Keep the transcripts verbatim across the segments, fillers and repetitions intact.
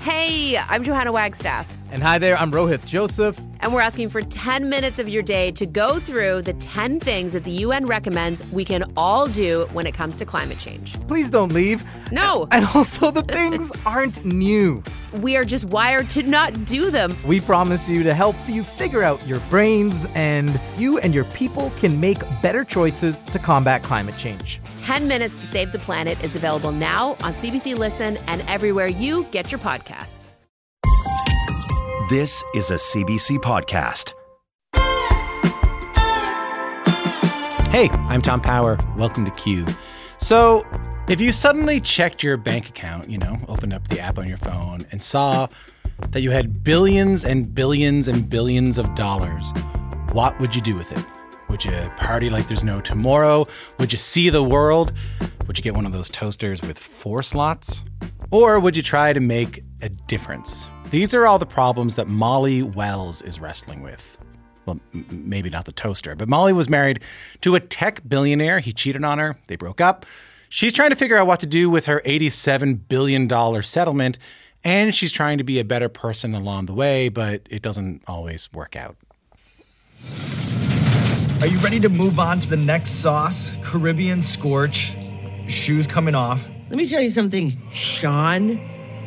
Hey, I'm Johanna Wagstaff. And hi there, I'm Rohith Joseph. And we're asking for ten minutes of your day to go through the ten things that the U N recommends we can all do when it comes to climate change. Please don't leave. No. And also, the things aren't new. We are just wired to not do them. We promise you to help you figure out your brains, and you and your people can make better choices to combat climate change. ten minutes to Save the Planet is available now on C B C Listen and everywhere you get your podcasts. This is a C B C podcast. Hey, I'm Tom Power. Welcome to Q. So, if you suddenly checked your bank account, you know, opened up the app on your phone and saw that you had billions and billions and billions of dollars, what would you do with it? Would you party like there's no tomorrow? Would you see the world? Would you get one of those toasters with four slots? Or would you try to make a difference? These are all the problems that Molly Wells is wrestling with. Well, m- maybe not the toaster, but Molly was married to a tech billionaire. He cheated on her. They broke up. She's trying to figure out what to do with her eighty-seven billion dollars settlement, and she's trying to be a better person along the way, but it doesn't always work out. Are you ready to move on to the next sauce? Caribbean scorch. Shoes coming off. Let me tell you something, Sean.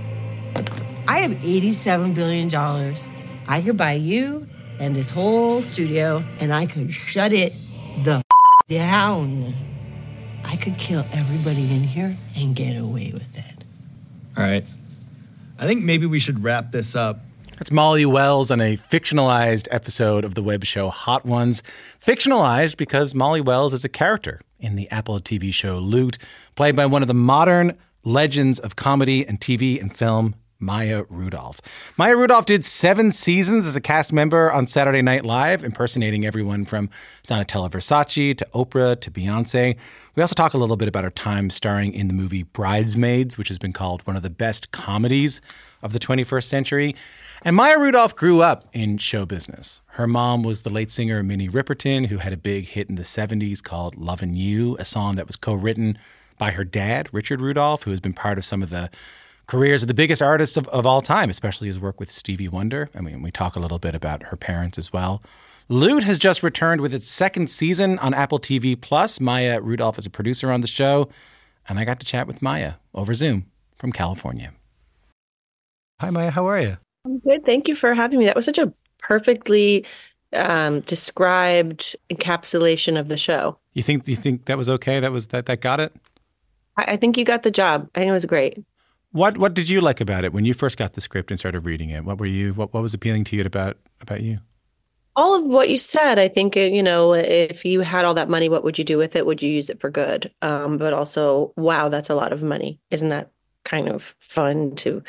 I have eighty-seven billion dollars. I could buy you and this whole studio, and I could shut it the f- down. I could kill everybody in here and get away with it. All right. I think maybe we should wrap this up. That's Molly Wells on a fictionalized episode of the web show Hot Ones. Fictionalized because Molly Wells is a character in the Apple T V show Loot, played by one of the modern legends of comedy and T V and film, Maya Rudolph. Maya Rudolph did seven seasons as a cast member on Saturday Night Live, impersonating everyone from Donatella Versace to Oprah to Beyonce. We also talk a little bit about her time starring in the movie Bridesmaids, which has been called one of the best comedies of the twenty-first century. And Maya Rudolph grew up in show business. Her mom was the late singer Minnie Riperton, who had a big hit in the seventies called Lovin' You, a song that was co-written by her dad, Richard Rudolph, who has been part of some of the careers of the biggest artists of, of all time, especially his work with Stevie Wonder. I mean, we talk a little bit about her parents as well. Loot has just returned with its second season on Apple T V Plus. Maya Rudolph is a producer on the show, and I got to chat with Maya over Zoom from California. Hi, Maya. How are you? I'm good. Thank you for having me. That was such a perfectly um, described encapsulation of the show. You think you think that was okay? That was that that got it? I, I think you got the job. I think it was great. What what did you like about it when you first got the script and started reading it? What were you what, what was appealing to you about about you? All of what you said, I think, you know, if you had all that money, what would you do with it? Would you use it for good? Um, but also, wow, that's a lot of money. Isn't that kind of fun to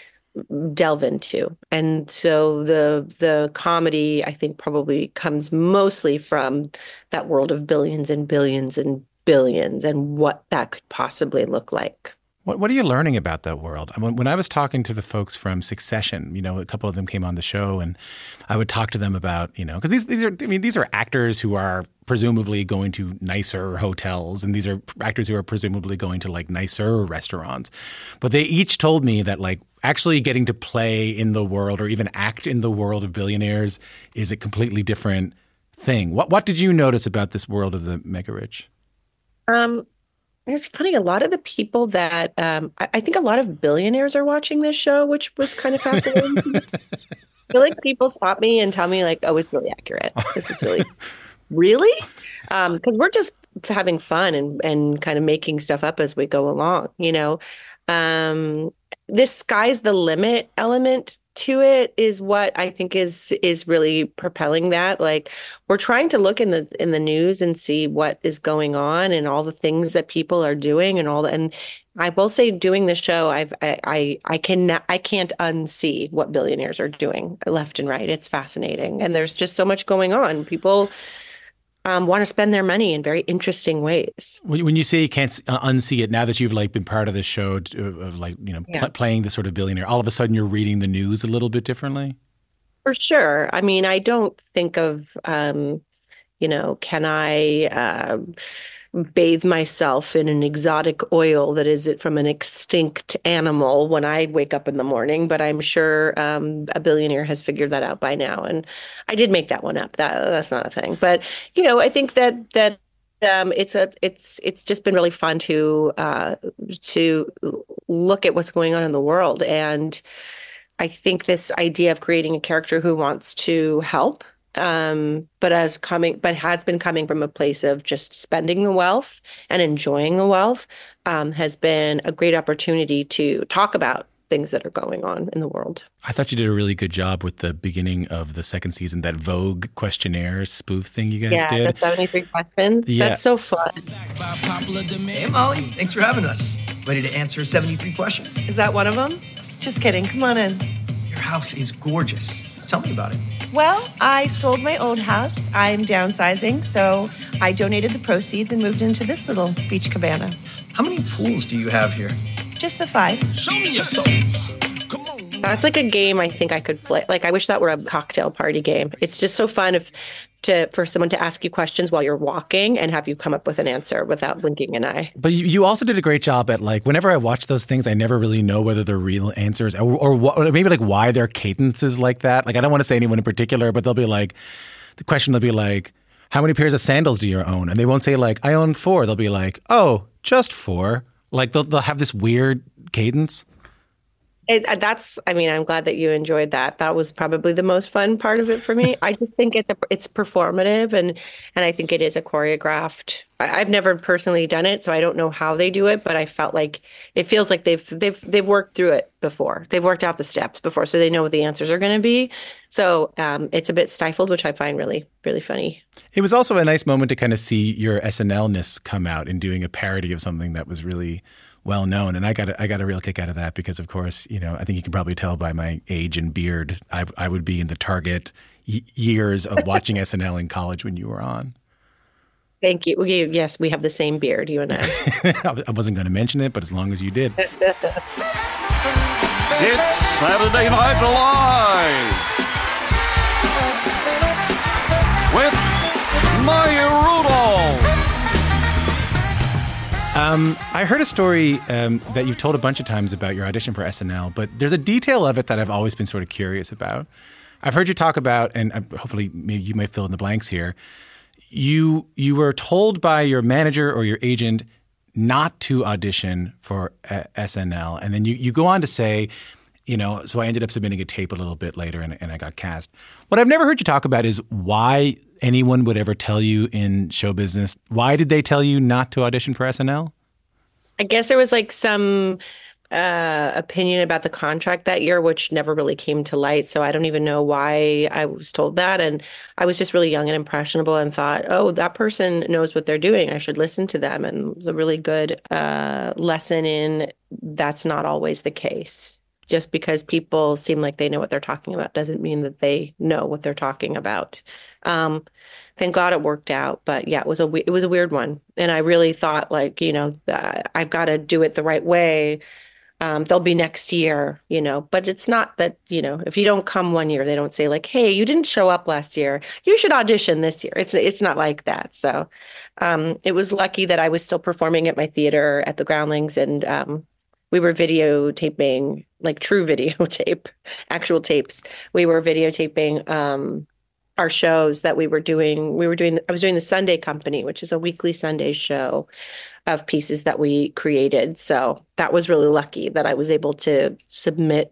delve into? And so the the comedy, I think, probably comes mostly from that world of billions and billions and billions and what that could possibly look like. What what are you learning about that world? I mean, when I was talking to the folks from Succession, you know, a couple of them came on the show, and I would talk to them about, you know, because these these are I mean these are actors who are presumably going to nicer hotels, and these are actors who are presumably going to like nicer restaurants, but they each told me that like actually getting to play in the world or even act in the world of billionaires is a completely different thing. What what did you notice about this world of the mega rich? Um. It's funny, a lot of the people that, um, I, I think a lot of billionaires are watching this show, which was kind of fascinating. I feel like people stop me and tell me like, oh, it's really accurate. This is really, really? Um, because we're just having fun and, and kind of making stuff up as we go along, you know? Um, this sky's the limit element to it is what I think is is really propelling that. Like we're trying to look in the in the news and see what is going on and all the things that people are doing and all that. And I will say, doing the show, I've I I, I can I can't unsee what billionaires are doing left and right. It's fascinating, and there's just so much going on. People Um, want to spend their money in very interesting ways. When, when you say you can't uh, unsee it, now that you've like been part of this show of, of like, you know, Yeah. pl- playing the sort of billionaire, all of a sudden you're reading the news a little bit differently? For sure. I mean, I don't think of, um, you know, can I uh, bathe myself in an exotic oil that is from an extinct animal when I wake up in the morning, but I'm sure um, a billionaire has figured that out by now. And I did make that one up. That that's not a thing. But you know, I think that that um, it's a it's it's just been really fun to uh, to look at what's going on in the world. And I think this idea of creating a character who wants to help. Um, but as coming, but has been coming from a place of just spending the wealth and enjoying the wealth, um, has been a great opportunity to talk about things that are going on in the world. I thought you did a really good job with the beginning of the second season, that Vogue questionnaire spoof thing you guys yeah, did. the seventy-three questions. Yeah. That's so fun. Hey, Molly, thanks for having us. Ready to answer seventy-three questions? Is that one of them? Just kidding. Come on in. Your house is gorgeous. Tell me about it. Well, I sold my old house. I'm downsizing, so I donated the proceeds and moved into this little beach cabana. How many pools do you have here? Just the five. Show me your soul. Come on. That's like a game I think I could play. Like, I wish that were a cocktail party game. It's just so fun if to for someone to ask you questions while you're walking and have you come up with an answer without blinking an eye. But you, you also did a great job at, like, whenever I watch those things, I never really know whether they're real answers or, or, what, or maybe like why their cadence is like that. Like, I don't want to say anyone in particular, but they'll be like, the question will be like, how many pairs of sandals do you own? And they won't say like, I own four. They'll be like, oh, just four. Like they'll, they'll have this weird cadence. It, that's, I mean, I'm glad that you enjoyed that. That was probably the most fun part of it for me. I just think it's a, it's performative, and and I think it is a choreographed. I, I've never personally done it, so I don't know how they do it, but I felt like it feels like they've they've they've worked through it before. They've worked out the steps before, so they know what the answers are going to be. So um, it's a bit stifled, which I find really really funny. It was also a nice moment to kind of see your S N L-ness come out in doing a parody of something that was really well known, and I got a, I got a real kick out of that because, of course, you know, I think you can probably tell by my age and beard, I, I would be in the target y- years of watching S N L in college when you were on. Thank you. We, yes, we have the same beard, you and I. I wasn't going to mention it, but as long as you did. It's Saturday Night Live with Maya Rudolph. Um, I heard a story um, that you've told a bunch of times about your audition for S N L, but there's a detail of it that I've always been sort of curious about. I've heard you talk about, and uh, hopefully maybe you might fill in the blanks here. You you were told by your manager or your agent not to audition for uh, S N L, and then you, you go on to say, you know, so I ended up submitting a tape a little bit later, and, and I got cast. What I've never heard you talk about is why anyone would ever tell you in show business. Why did they tell you not to audition for S N L? I guess there was like some uh, opinion about the contract that year, which never really came to light. So I don't even know why I was told that. And I was just really young and impressionable and thought, oh, that person knows what they're doing. I should listen to them. And it was a really good uh, lesson in that's not always the case. Just because people seem like they know what they're talking about doesn't mean that they know what they're talking about. Um, thank God it worked out. But yeah, it was a it was a weird one. And I really thought, like, you know, uh, I've got to do it the right way. Um, they'll be next year, you know, but it's not that, you know, if you don't come one year, they don't say like, hey, you didn't show up last year, you should audition this year. It's it's not like that. So um, it was lucky that I was still performing at my theater at the Groundlings, and um, we were videotaping, like true videotape, actual tapes. We were videotaping um, our shows that we were doing. We were doing, I was doing the Sunday Company, which is a weekly Sunday show of pieces that we created. So that was really lucky that I was able to submit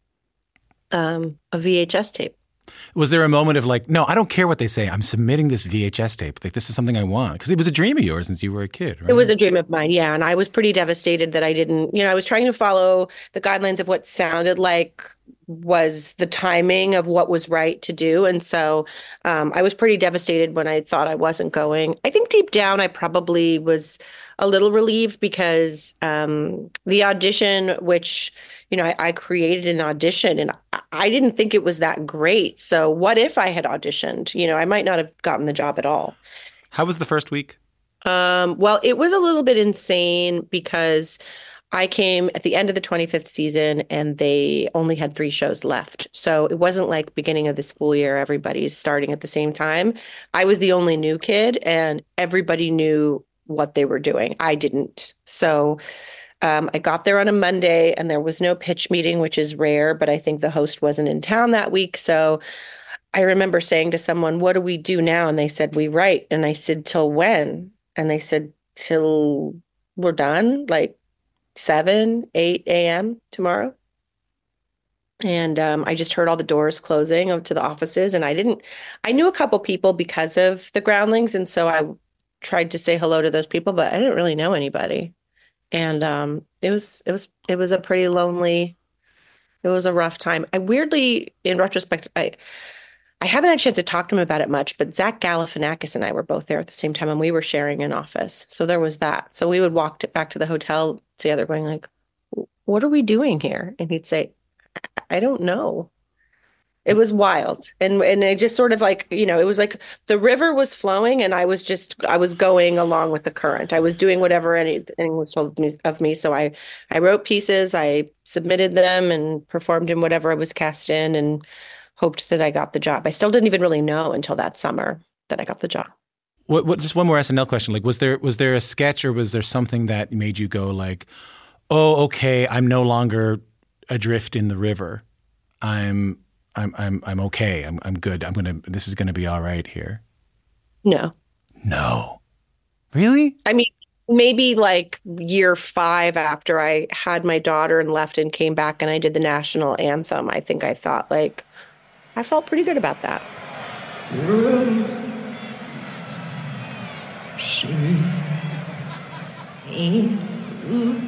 um, a V H S tape. Was there a moment of like, no, I don't care what they say, I'm submitting this V H S tape. Like, this is something I want. Because it was a dream of yours since you were a kid, right? It was a dream of mine, yeah. And I was pretty devastated that I didn't, you know, I was trying to follow the guidelines of what sounded like was the timing of what was right to do. And so um, I was pretty devastated when I thought I wasn't going. I think deep down, I probably was a little relieved because um, the audition, which, you know, I, I created an audition and I, I didn't think it was that great. So what if I had auditioned? You know, I might not have gotten the job at all. How was the first week? Um, well, it was a little bit insane because I came at the end of the twenty-fifth season and they only had three shows left. So it wasn't like beginning of the school year, everybody's starting at the same time. I was the only new kid and everybody knew what they were doing. I didn't. So um, I got there on a Monday and there was no pitch meeting, which is rare, but I think the host wasn't in town that week. So I remember saying to someone, what do we do now? And they said, we write. And I said, till when? And they said, till we're done, like seven, eight a.m. tomorrow. And um, I just heard all the doors closing to the offices. And I didn't, I knew a couple people because of the Groundlings. And so I tried to say hello to those people, but I didn't really know anybody. And um, it was, it was, it was a pretty lonely, it was a rough time. I weirdly, in retrospect, I, I haven't had a chance to talk to him about it much, but Zach Galifianakis and I were both there at the same time and we were sharing an office. So there was that. So we would walk to, back to the hotel together going like, what are we doing here? And he'd say, I don't know. It was wild. And and it just sort of like, you know, it was like the river was flowing and I was just, I was going along with the current. I was doing whatever anything was told me, of me. So I, I wrote pieces, I submitted them and performed in whatever I was cast in and hoped that I got the job. I still didn't even really know until that summer that I got the job. What, what, just one more S N L question. Like, was there was there a sketch or was there something that made you go like, oh, okay, I'm no longer adrift in the river. I'm I'm I'm I'm okay. I'm I'm good. I'm gonna this is gonna be all right here. No. No. Really? I mean, maybe like year five after I had my daughter and left and came back and I did the national anthem, I think I thought like I felt pretty good about that. Ooh. She, ooh,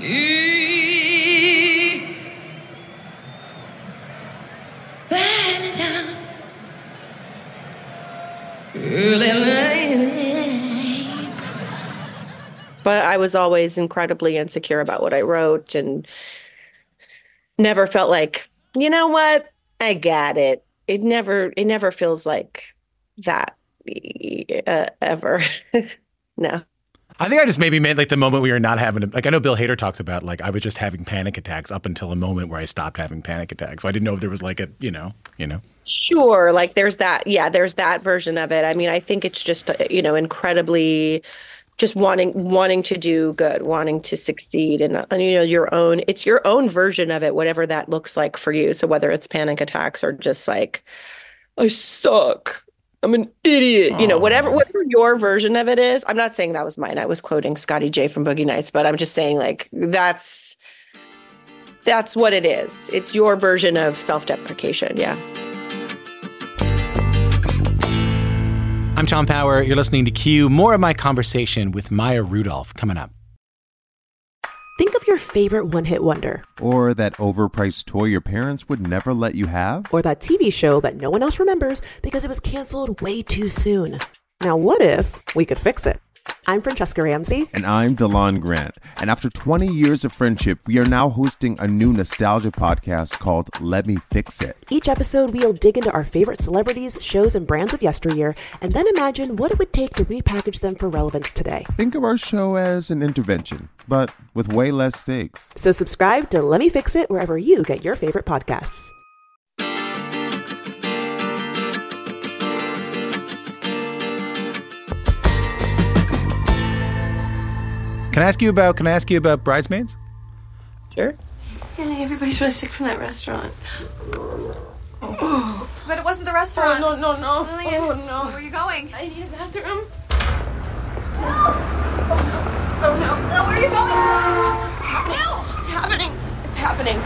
but I was always incredibly insecure about what I wrote and never felt like, you know what, I got it. It never, it never feels like that uh, ever. No. I think I just maybe meant like the moment we were not having, a, like I know Bill Hader talks about like I was just having panic attacks up until a moment where I stopped having panic attacks. So I didn't know if there was like a, you know, you know. Sure. Like there's that. Yeah, there's that version of it. I mean, I think it's just, you know, incredibly just wanting, wanting to do good, wanting to succeed and, and, you know, your own, it's your own version of it, whatever that looks like for you. So whether it's panic attacks or just like, I suck. I'm an idiot, you know, whatever, whatever your version of it is. I'm not saying that was mine. I was quoting Scotty J from Boogie Nights, but I'm just saying like, that's, that's what it is. It's your version of self-deprecation. Yeah. I'm Tom Power. You're listening to Q. More of my conversation with Maya Rudolph coming up. Think of your favorite one-hit wonder. Or that overpriced toy your parents would never let you have. Or that T V show that no one else remembers because it was canceled way too soon. Now, what if we could fix it? I'm Francesca Ramsey. And I'm DeLon Grant. And after twenty years of friendship, we are now hosting a new nostalgia podcast called Let Me Fix It. Each episode, we'll dig into our favorite celebrities, shows, and brands of yesteryear, and then imagine what it would take to repackage them for relevance today. Think of our show as an intervention, but with way less stakes. So subscribe to Let Me Fix It wherever you get your favorite podcasts. Can I ask you about? Can I ask you about Bridesmaids? Sure. Yeah, everybody's really sick from that restaurant. Oh. But it wasn't the restaurant. Oh, no, no, no. Lillian, oh, no. Where are you going? I need a bathroom. No. Oh, no. No, where are you going? It's happening. No. It's happening. It's happening.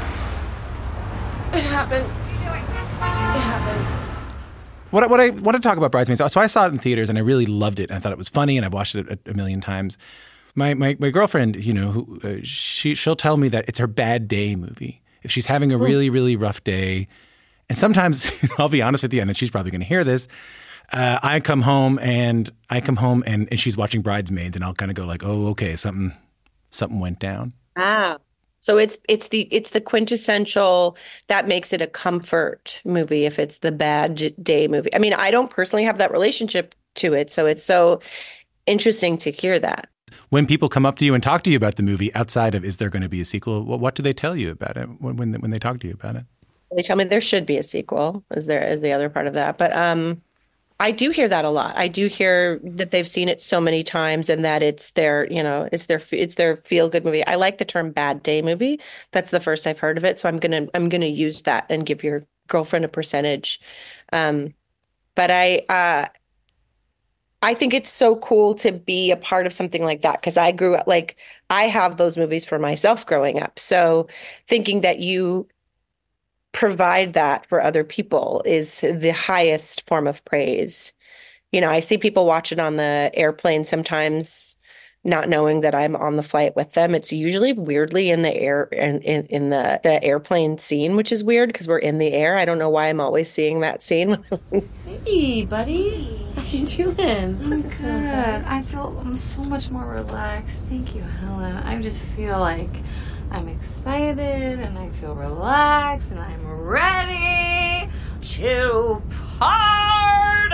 It happened. What are you doing? It happened. What I, what I want to talk about Bridesmaids. So I saw it in theaters and I really loved it. And I thought it was funny and I've watched it a, a million times. My, my my girlfriend, you know, who, uh, she she'll tell me that it's her bad day movie. If she's having a really really rough day, and sometimes I'll be honest with you, and she's probably going to hear this. Uh, I come home and I come home and, and she's watching Bridesmaids, and I'll kind of go like, oh, okay, something something went down. Ah, so it's it's the it's the quintessential that makes it a comfort movie. If it's the bad day movie, I mean, I don't personally have that relationship to it, so it's so interesting to hear that. When people come up to you and talk to you about the movie, outside of is there going to be a sequel, what, what do they tell you about it when when, when they talk to you about it? They tell me there should be a sequel. Is there is the other part of that? But um, I do hear that a lot. I do hear that they've seen it so many times and that it's their, you know, it's their it's their feel good movie. I like the term bad day movie. That's the first I've heard of it. So I'm gonna I'm gonna use that and give your girlfriend a percentage. Um, but I uh, I think it's so cool to be a part of something like that because I grew up like I have those movies for myself growing up. So thinking that you provide that for other people is the highest form of praise. You know, I see people watch it on the airplane sometimes, not knowing that I'm on the flight with them. It's usually weirdly in the air in, in, in the, the airplane scene, which is weird because we're in the air. I don't know why I'm always seeing that scene. Hey, buddy. How you doing? I'm good. I feel I'm so much more relaxed. Thank you, Helen. I just feel like I'm excited and I feel relaxed and I'm ready to party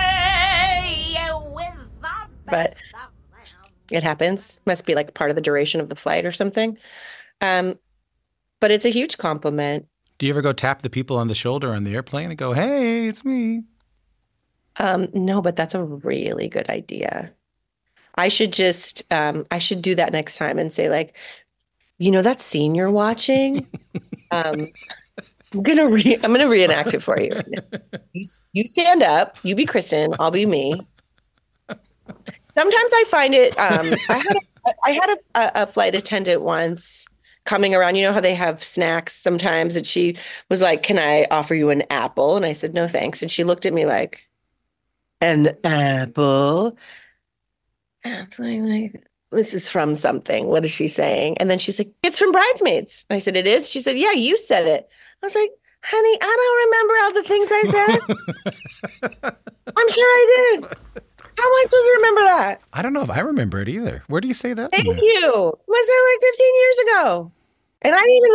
with the But it happens. Must be like part of the duration of the flight or something. Um, but it's a huge compliment. Do you ever go tap the people on the shoulder on the airplane and go, hey, it's me? Um, no, but that's a really good idea. I should just, um, I should do that next time and say like, you know that scene you're watching? um, I'm gonna re- I'm gonna reenact it for you. you. You stand up. You be Kristen. I'll be me. Sometimes I find it. Um, I had a, I had a, a flight attendant once coming around. You know how they have snacks sometimes, and she was like, "Can I offer you an apple?" And I said, "No, thanks." And she looked at me like, "An apple?" And I was like, this is from something. What is she saying? And then she's like, it's from Bridesmaids. I said, it is? She said, yeah, you said it. I was like, honey, I don't remember all the things I said. I'm sure I did. How am I supposed to remember that? I don't know if I remember it either. Where do you say that? Thank you. Was that like fifteen years ago? And I didn't even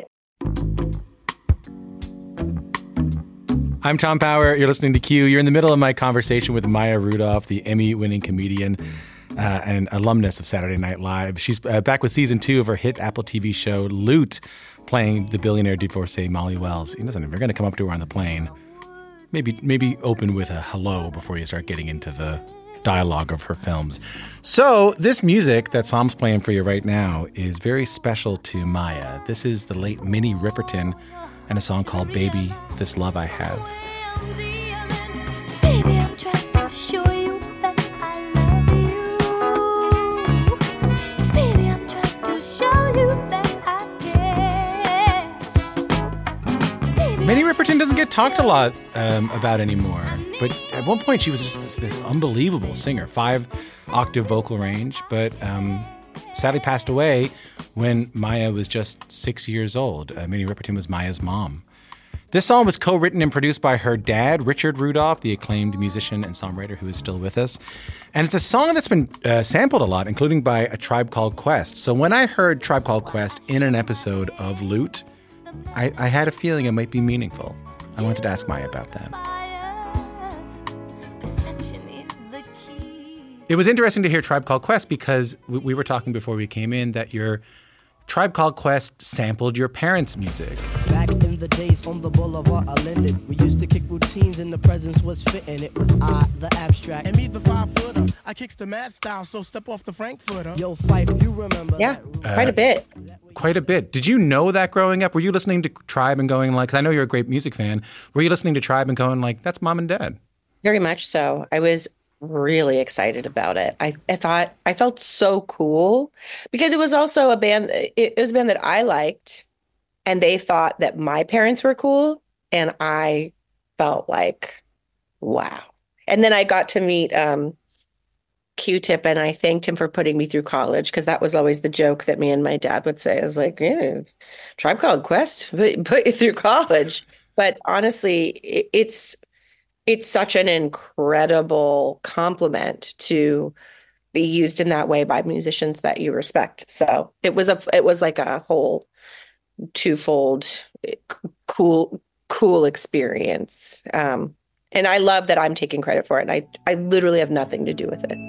write it. I'm Tom Power. You're listening to Q. You're in the middle of my conversation with Maya Rudolph, the Emmy-winning comedian uh, and alumnus of Saturday Night Live. She's uh, back with season two of her hit Apple T V show, Loot, playing the billionaire divorcee Molly Wells. Listen, if you're going to come up to her on the plane, maybe maybe open with a hello before you start getting into the dialogue of her films. So this music that Sam's playing for you right now is very special to Maya. This is the late Minnie Riperton and a song called Baby, This Love I Have. Baby, I'm trying to show you that I love you. Baby, I'm trying to show you that I care. Minnie Riperton doesn't get talked a lot um, about anymore, but at one point she was just this, this unbelievable singer, five octave vocal range, but um, sadly passed away when Maya was just six years old. Uh, Minnie Riperton was Maya's mom. This song was co-written and produced by her dad, Richard Rudolph, the acclaimed musician and songwriter who is still with us. And it's a song that's been uh, sampled a lot, including by A Tribe Called Quest. So when I heard Tribe Called Quest in an episode of Loot, I, I had a feeling it might be meaningful. I wanted to ask Maya about that. It was interesting to hear Tribe Called Quest because we, we were talking before we came in that your Tribe Called Quest sampled your parents' music. Back in the days on the boulevard I landed, we used to kick routines and the presence was fitting. It was I, the abstract. And me, the five-footer. I kicks the mad style, so step off the Frankfurter. Yo, Fife, you remember Yeah, that? quite a bit. Quite a bit. Did you know that growing up? Were you listening to Tribe and going like, 'cause I know you're a great music fan, were you listening to Tribe and going like, that's mom and dad? Very much so. I was really excited about it. I, I thought I felt so cool because it was also a band. It, it was a band that I liked, and they thought that my parents were cool, and I felt like, wow. And then I got to meet um, Q-Tip, and I thanked him for putting me through college because that was always the joke that me and my dad would say. I was like, yeah, it's Tribe Called Quest, put, put you through college. But honestly, it, it's It's such an incredible compliment to be used in that way by musicians that you respect. So it was a, it was like a whole twofold cool, cool experience. Um, and I love that I'm taking credit for it. And I, I literally have nothing to do with it.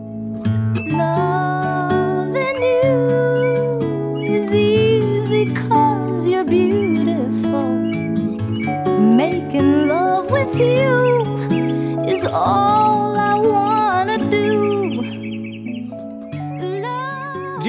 Loving you is easy 'cause you're beautiful. Making love with you is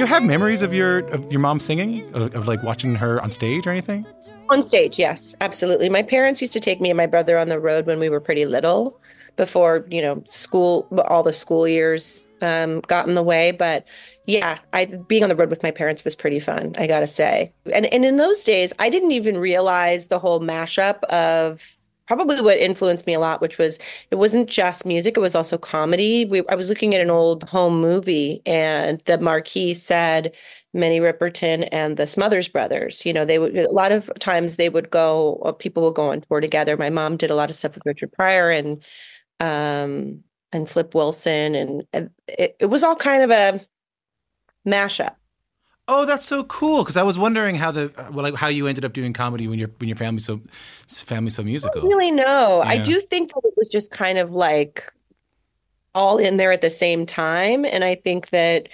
you have memories of your of your mom singing, of, of like watching her on stage or anything? On stage, yes, absolutely. My parents used to take me and my brother on the road when we were pretty little, before, you know, school, all the school years um, got in the way. But yeah, I being on the road with my parents was pretty fun, I gotta say. And and in those days, I didn't even realize the whole mashup of probably what influenced me a lot, which was it wasn't just music, it was also comedy. We, I was looking at an old home movie and the marquee said Minnie Riperton and the Smothers Brothers. You know, they would, a lot of times they would go, people would go on tour together. My mom did a lot of stuff with Richard Pryor and um, and Flip Wilson. And, and it, it was all kind of a mashup. Oh, that's so cool! Because I was wondering how the well, like how you ended up doing comedy when your when your family's so family's so musical. I don't really know. Yeah. I do think that it was just kind of like all in there at the same time, and I think that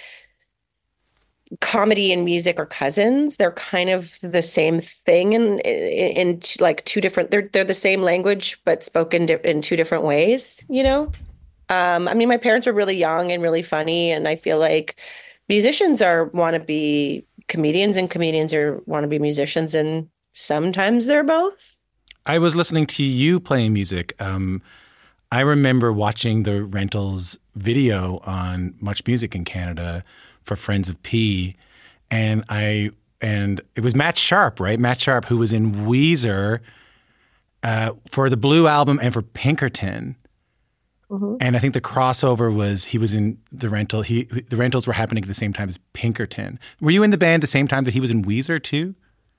comedy and music are cousins. They're kind of the same thing in in, in like two different. They're they're the same language but spoken di- in two different ways. You know, um, I mean, my parents were really young and really funny, and I feel like musicians are want to be comedians and comedians are want to be musicians, and sometimes they're both. I was listening to you playing music. Um, I remember watching the Rentals video on Much Music in Canada for Friends of P, and I and it was Matt Sharp, right? Matt Sharp, who was in Weezer uh, for the Blue Album and for Pinkerton. Mm-hmm. And I think the crossover was he was in the Rental. He the Rentals were happening at the same time as Pinkerton. Were you in the band the same time that he was in Weezer too?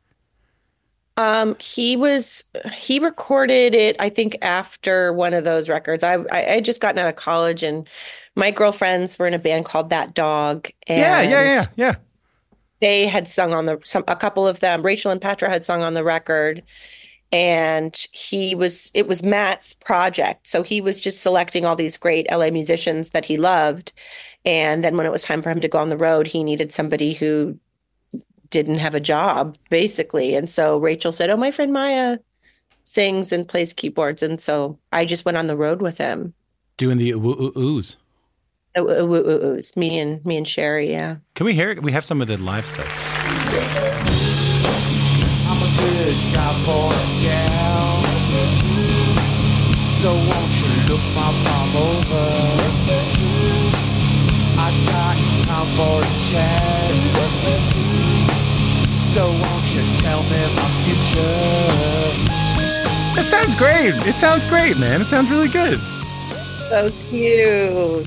Um, he was he recorded it, I think, after one of those records. I I had just gotten out of college, and my girlfriends were in a band called That Dog. And yeah, yeah, yeah, yeah. They had sung on the some a couple of them. Rachel and Petra had sung on the record. And he was, it was Matt's project. So he was just selecting all these great L A musicians that he loved. And then when it was time for him to go on the road, he needed somebody who didn't have a job, basically. And so Rachel said, oh, my friend Maya sings and plays keyboards. And so I just went on the road with him. Doing the ooh-ooh-oohs. Ooh-ooh-oohs. Me and, me and Sherry, yeah. Can we hear it? We have some of the live stuff. I'm a good guy for a gal, so won't you look my palm over? I got time for a chat, so won't you tell me my future? That sounds great. It sounds great, man. It sounds really good. So cute.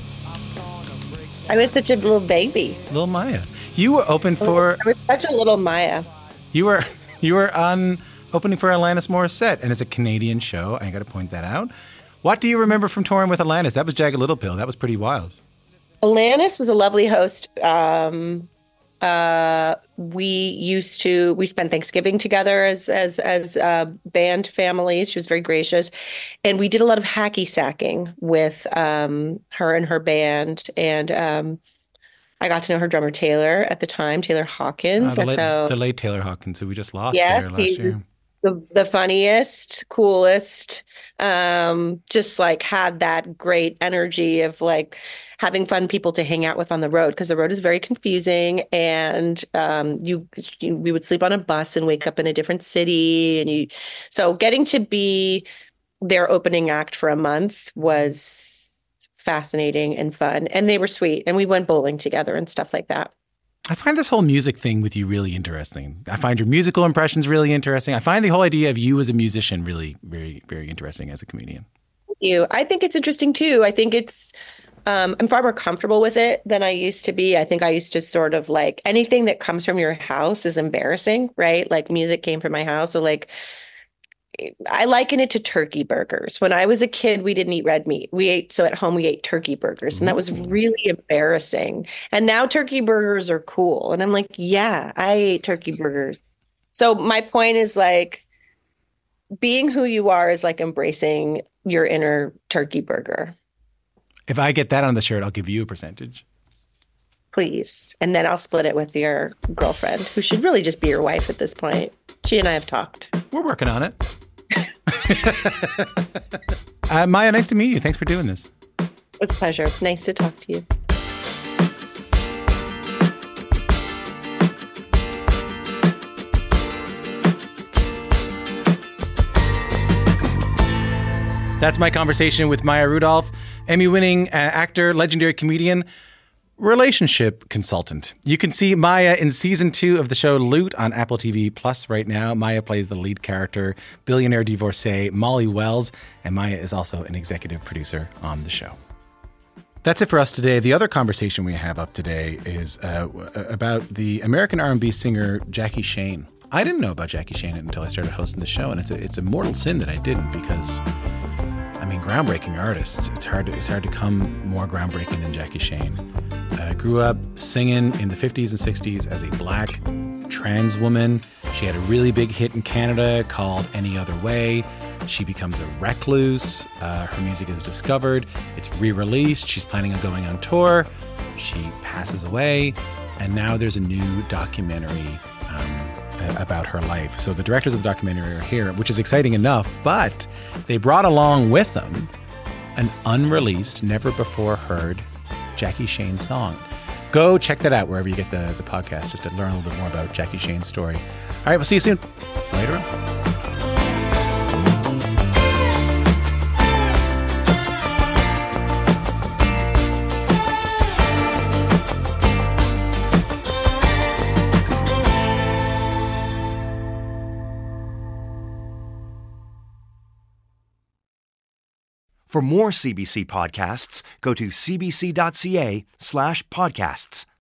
I was such a little baby. Little Maya. You were open for... I was such a little Maya. You were... You were on opening for Alanis Morissette, and it's a Canadian show. I got to point that out. What do you remember from touring with Alanis? That was Jagged Little Pill. That was pretty wild. Alanis was a lovely host. Um, uh, we used to we spent Thanksgiving together as as as uh, band families. She was very gracious, and we did a lot of hacky sacking with um, her and her band. And um, I got to know her drummer Taylor at the time, Taylor Hawkins. Uh, the, and late, so, the late Taylor Hawkins, who we just lost yes, there last he year. was the, the funniest, coolest, um, just like had that great energy of like having fun people to hang out with on the road, because the road is very confusing, and um, you, you we would sleep on a bus and wake up in a different city, and you so getting to be their opening act for a month was fascinating and fun, and they were sweet, and we went bowling together and stuff like that. I find this whole music thing with you really interesting. I find your musical impressions really interesting. I find the whole idea of you as a musician really, very, very interesting as a comedian. Thank you. I think it's interesting too. I think it's, um, I'm far more comfortable with it than I used to be. I think I used to sort of like anything that comes from your house is embarrassing, right? Like music came from my house. So like, I liken it to turkey burgers. When I was a kid, we didn't eat red meat. We ate, so at home we ate turkey burgers, and that was really embarrassing. And now turkey burgers are cool. And I'm like, yeah, I ate turkey burgers. So my point is like, being who you are is like embracing your inner turkey burger. If I get that on the shirt, I'll give you a percentage. Please. And then I'll split it with your girlfriend, who should really just be your wife at this point. She and I have talked. We're working on it. uh, Maya, nice to meet you. Thanks for doing this. It was a pleasure. Nice to talk to you. That's my conversation with Maya Rudolph, Emmy-winning uh, actor, legendary comedian, relationship consultant. You can see Maya in season two of the show Loot on Apple T V Plus right now. Maya plays the lead character, billionaire divorcee Molly Wells, and Maya is also an executive producer on the show. That's it for us today. The other conversation we have up today is uh, about the American R and B singer Jackie Shane. I didn't know about Jackie Shane until I started hosting the show, and it's a, it's a mortal sin that I didn't because, I mean, groundbreaking artists. It's hard to, it's hard to come more groundbreaking than Jackie Shane. Uh, grew up singing in the fifties and sixties as a black trans woman. She had a really big hit in Canada called Any Other Way. She becomes a recluse. Uh, her music is discovered. It's re-released. She's planning on going on tour. She passes away. And now there's a new documentary um, about her life. So the directors of the documentary are here, which is exciting enough, but they brought along with them an unreleased, never before heard Jackie Shane song. Go check that out wherever you get the, the podcast just to learn a little bit more about Jackie Shane's story. All right, we'll see you soon. Later on. For more C B C podcasts, go to cbc.ca slash podcasts.